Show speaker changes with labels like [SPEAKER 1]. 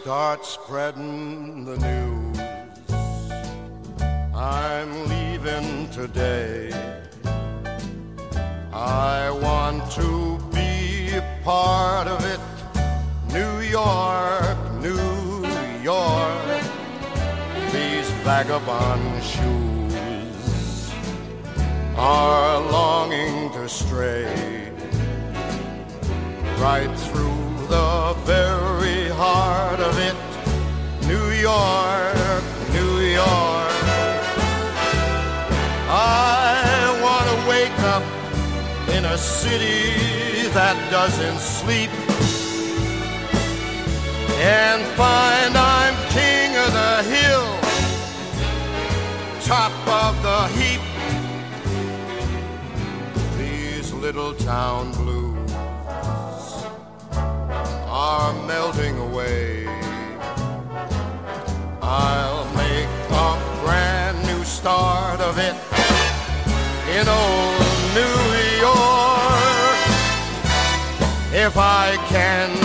[SPEAKER 1] start spreading the news. I'm leaving today. I want to be a part of it. New York, New York, these vagabond shoes are longing to stray right through the very heart of it. New York, New York. I want to wake up in a city that doesn't sleep and find I'm king of the hill, top of the heap. These little town blues are melting away. I'll make a brand new start of it in old New York if I can